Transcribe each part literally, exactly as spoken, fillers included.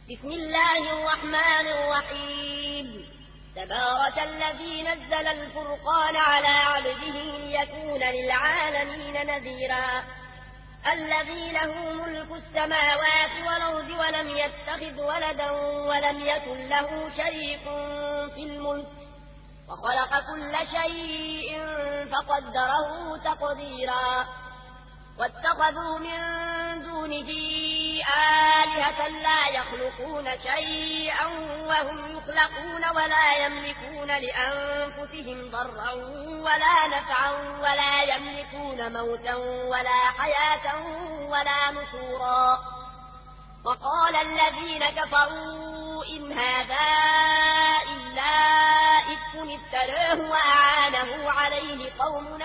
بسم الله الرحمن الرحيم تبارك الذي نزل الفرقان على عبده ليكون للعالمين نذيرا الذي له ملك السماوات والأرض ولم يتخذ ولدا ولم يكن له شريك في الملك وخلق كل شيء فقدره تقديرا واتخذوا من دونه آلهة لا يخلقون شيئا وهم يخلقون ولا يملكون لأنفسهم ضرا ولا نفعا ولا يملكون موتا ولا حياة ولا نشورا وقال الذين كفروا إن هذا إلا إفك افتراه وأعانه عليه قوم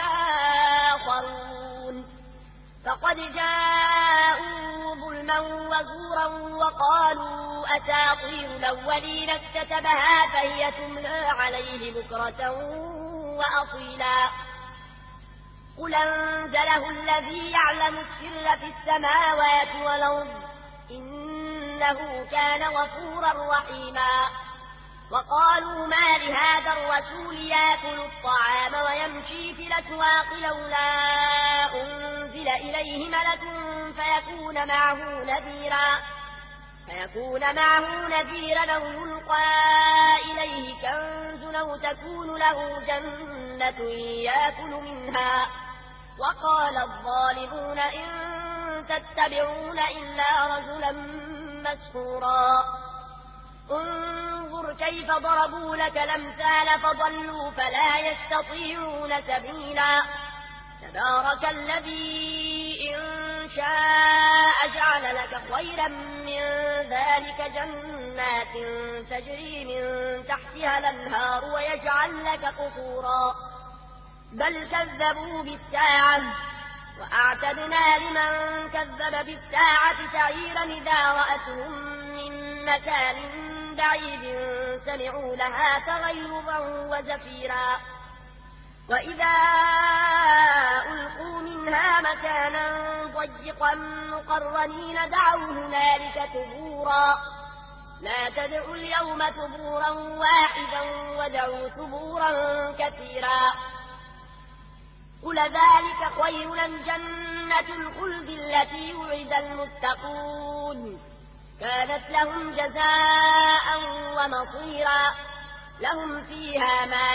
آخرون فقد جاءوا ظلما وزورا وقالوا أساطير الأولين اكتتبها فهي تملى عليه بكرة وأصيلا قل أنزله الذي يعلم السر في السماوات والأرض إنه كان غفورا رحيما وقالوا ما لهذا الرسول يأكل الطعام ويمشي في الأسواق لولا أنزل إليه ملك فيكون معه نذيرا فيكون معه نذيرا أو يلقى إليه كنز أو تكون له جنة يأكل منها وقال الظالمون إن تتبعون إلا رجلا مسحورا انظر كيف ضربوا لك الأمثال فضلوا فلا يستطيعون سبيلا تبارك الذي إن شاء جعل لك خيرا من ذلك جنات تجري من تحتها الأنهار ويجعل لك قصورا بل كذبوا بالساعة وأعتدنا لمن كذب بالساعة سعيرا إذا رأتهم من مكان بعيد سمعوا لها تغيظا وزفيرا وإذا ألقوا منها مكانا ضيقا مقرنين دعوا هنالك ثبورا لا تدعوا اليوم ثبورا واحدا ودعوا ثبورا كثيرا قل ذلك خير جنة الخلد التي وعد المتقون كانت لهم جزاء ومصيرا لهم فيها ما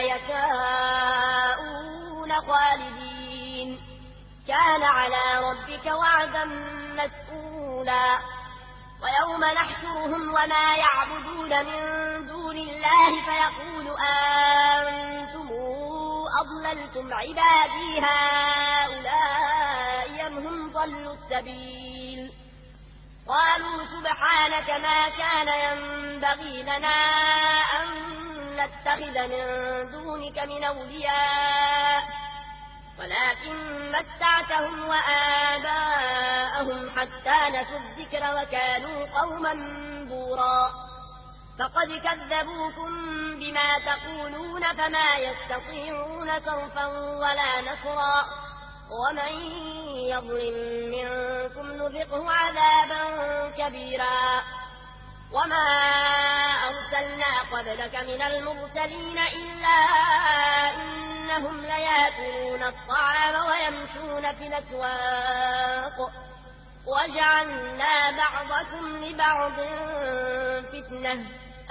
يشاءون خالدين كان على ربك وعدا مسئولا ويوم نحشرهم وما يعبدون من دون الله فيقول أنتم أضللتم عبادي هؤلاء أم هم ضلوا السبيل قالوا سبحانك ما كان ينبغي لنا أن نتخذ من دونك من أولياء ولكن متعتهم وآباءهم حتى نسوا الذكر وكانوا قوما بورا فقد كذبوكم بما تقولون فما يستطيعون صرفا ولا نصرا ومن يظلم منكم نذقه عذابا كبيرا وما أرسلنا قبلك من المرسلين إلا إنهم ليأكلون الطعام ويمشون في الأسواق وجعلنا بعضكم لبعض فتنة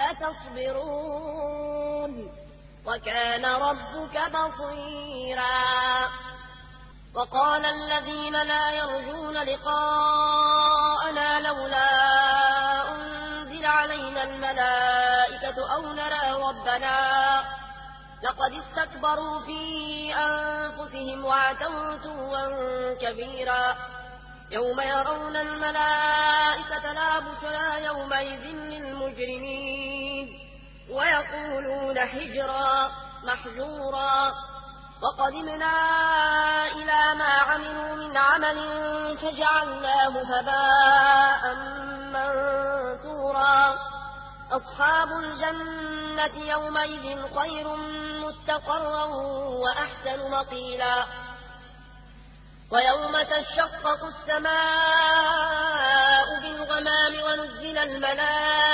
أتصبرون وكان ربك بصيرا وقال الذين لا يرجون لقاءنا لولا أنزل علينا الملائكة أو نرى ربنا لقد استكبروا في أنفسهم وعتوا عتوا كبيرا يوم يرون الملائكة لا بشرى يومئذ للمجرمين ويقولون حجرا محجورا وقدمنا إلى ما عملوا من عمل فجعلناه هباء منثورا أصحاب الجنة يومئذ خير مستقرا وأحسن مقيلا ويوم تشقق السماء بالغمام ونزل الملائكة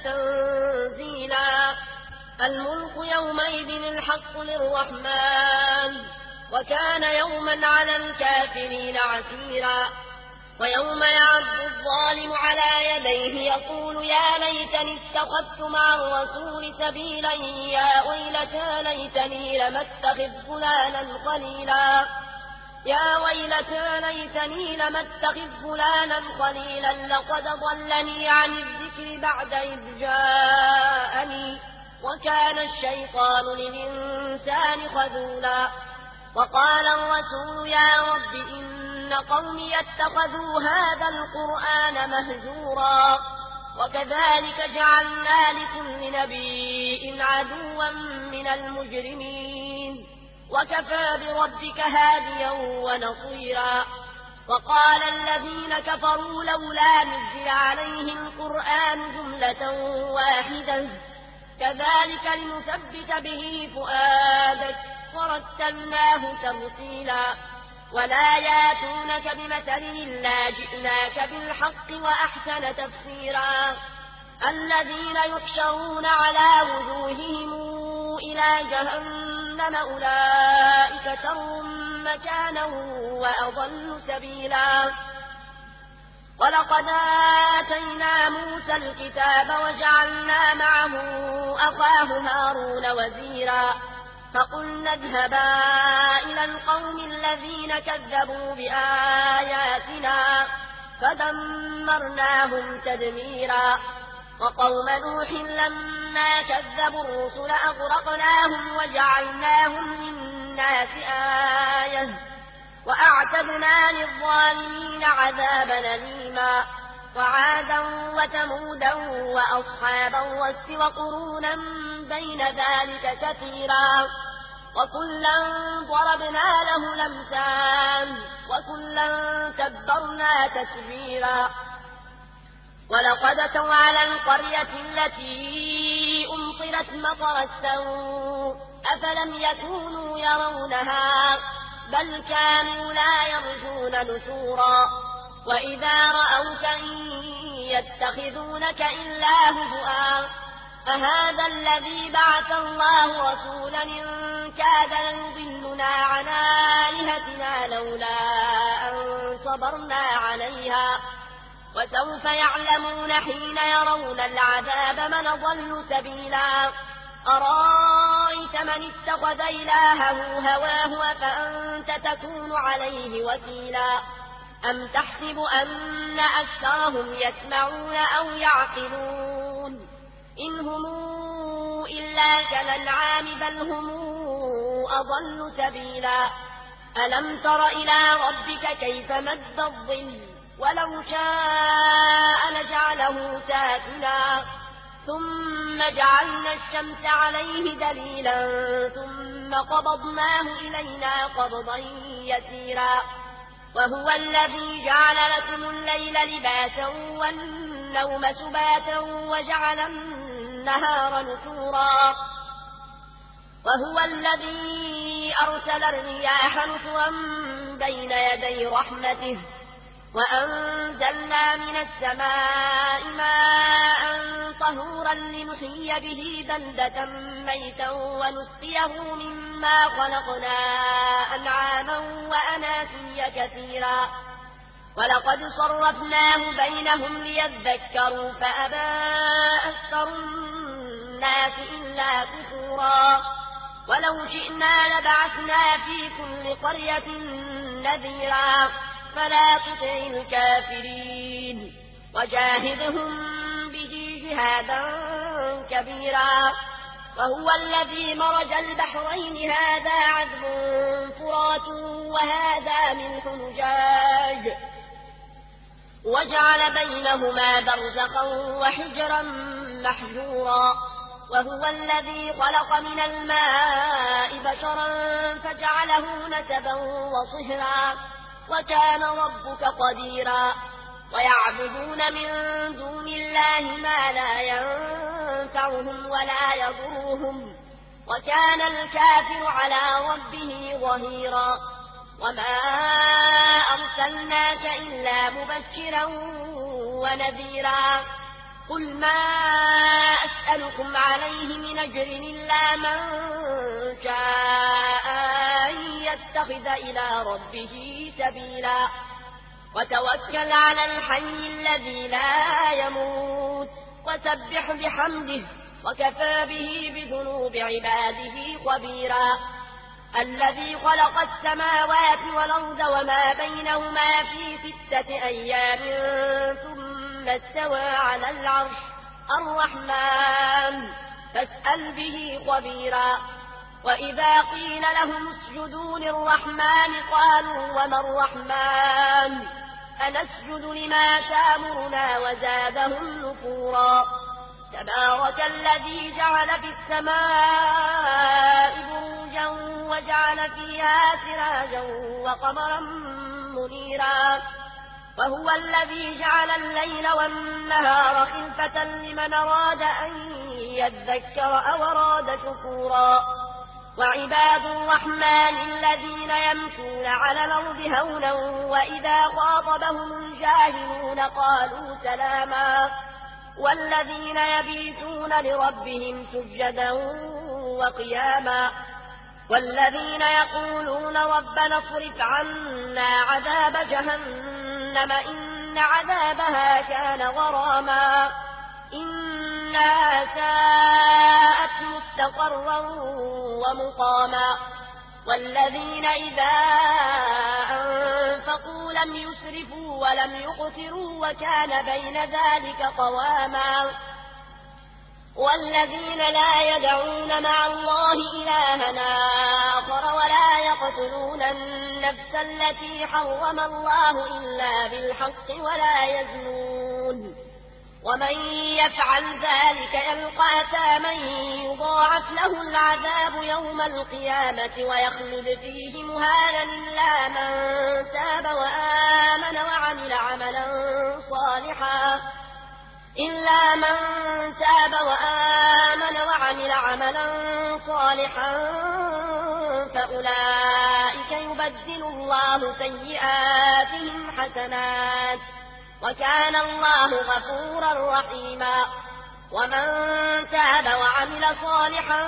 تنزيلا الملك يومئذ الحق للرحمن وكان يوما على الكافرين عسيرا ويوم يعض الظالم على يديه يقول يا ليتني اتخذت مع الرسول سبيلا يا ويلتى ليتني لم اتخذ فلانا خليلا يا ويلتى ليتني لم اتخذ فلانا خليلا لقد ضلني عن الذكر بعد إذ جاءني وكان الشيطان للإنسان خذولا وقال الرسول يا رب إن قومي اتخذوا هذا القرآن مهجورا وكذلك جعلنا لكل نبي عدوا من المجرمين وكفى بربك هاديا ونصيرا وقال الذين كفروا لولا نزل عليه القرآن جملة واحدة كذلك لنثبت به فؤادك ورتلناه ترتيلا ولا ياتونك بمثل إلا جئناك بالحق وأحسن تفسيرا الذين يحشرون على وجوههم إلى جهنم أولئك شر مكانا وأضل سبيلا ولقد آتينا موسى الكتاب وجعلنا معه أخاه هارون وزيرا فقلنا اذهبا إلى القوم الذين كذبوا بآياتنا فدمرناهم تدميرا وقوم نوح لما كذبوا الرسل أغرقناهم وجعلناهم للناس آية وأعتدنا للظالمين عذابا أليما وعادا وثمودا وأصحاب الرس وقرونا بين ذلك كثيرا وكلا ضربنا له الأمثال وكلا تبرنا تتبيرا ولقد أتوا على القرية التي أمطرت مطر السوء أفلم يكونوا يرونها بل كانوا لا يرجون نشورا وإذا رأوك إن يتخذونك إلا هزؤا أهذا الذي بعث الله رسولا إن كاد ليضلنا عن آلهتنا لولا أن صبرنا عليها وسوف يعلمون حين يرون العذاب من ضل سبيلا أرأيت من اتخذ إلهه هواه فأنت تكون عليه وكيلا أم تحسب أن أكثرهم يسمعون أو يعقلون إن هم إلا كالأنعام بل هم أضل سبيلا ألم تر إلى ربك كيف مد الظل ولو شاء لجعله ساكنا ثم جعلنا الشمس عليه دليلا ثم قبضناه إلينا قبضا يسيرا وهو الذي جعل لكم الليل لباسا والنوم سباتا وجعل النهار نشورا وهو الذي أرسل الرياح نشرا بين يدي رحمته وأنزلنا من السماء ماء طهورا لنحيي به بلدة ميتا ونسقيه مما خلقنا أنعاما وأناسيا كثيرا ولقد صرفناه بينهم ليذكروا فأبى أكثر الناس إلا كفورا ولو شئنا لبعثنا في كل قرية نذيرا فلا تطع الكافرين وجاهدهم به جهادا كبيرا وهو الذي مرج البحرين هذا عذب فرات وهذا ملح نجاج وجعل بينهما برزخا وحجرا محجورا وهو الذي خلق من الماء بشرا فجعله نسبا وصهرا وكان ربك قديرا ويعبدون من دون الله ما لا ينفعهم ولا يضرهم وكان الكافر على ربه ظهيرا وما أرسلناك إلا مبشرا ونذيرا قل ما أسألكم عليه من أجر إلا من شاء أن يتخذ إلى ربه سبيلا وتوكل على الحي الذي لا يموت وسبح بحمده وكفى به بذنوب عباده خبيرا الذي خلق السماوات والأرض وما بينهما في ستة أيام ثم استوى على العرش الرحمن فاسأل به خبيرا وإذا قيل لهم اسجدوا للرحمن قالوا وما الرحمن أنسجد لما تامرنا وزادهم نفورا تبارك الذي جعل في السماء بروجا وجعل فيها سراجا وقمرا منيرا وهو الذي جعل الليل والنهار خلفة لمن أراد أن يذكر أو أراد شكورا وعباد الرحمن الذين يمشون على الأرض هونا وإذا خاطبهم الجاهلون قالوا سلاما والذين يبيتون لربهم سجدا وقياما والذين يقولون ربنا اصرف عنا عذاب جهنم إن عذابها كان غراما إنها ساءت مستقرا ومقاما والذين إذا أنفقوا لم يسرفوا ولم يقتروا وكان بين ذلك قواما والذين لا يدعون مع الله إلها آخر ولا يقتلون النفس التي حرم الله إلا بالحق ولا يزنون ومن يفعل ذلك يلقى أثاما يضاعف له العذاب يوم القيامة ويخلد فيه مهانا إلا من تاب وآمن وعمل عملا صالحا إلا من تاب وآمن وعمل عملا صالحا فأولئك يبدل الله سيئاتهم حسنات وكان الله غفورا رحيما ومن تاب وعمل صالحا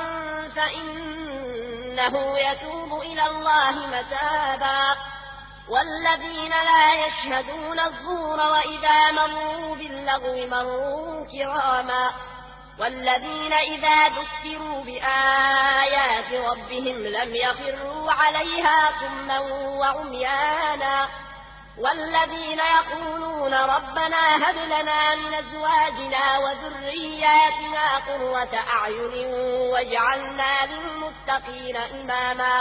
فإنه يتوب إلى الله متابا والذين لا يشهدون الزور وإذا مروا باللغو مروا كراما والذين إذا ذكروا بآيات ربهم لم يخروا عليها صما وعميانا والذين يقولون ربنا هب لنا من أزواجنا وذرياتنا قرة أعين واجعلنا للمتقين إماما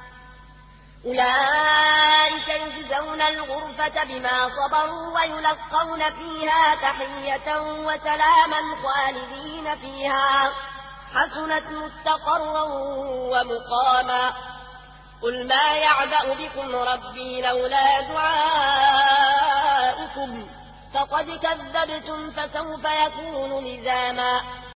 أولئك يجزون الغرفة بما صبروا ويلقون فيها تحية وسلاما خالدين فيها حسنت مستقرا ومقاما قل ما يعبأ بكم ربي لولا دعاؤكم فقد كذبتم فسوف يكون لزاما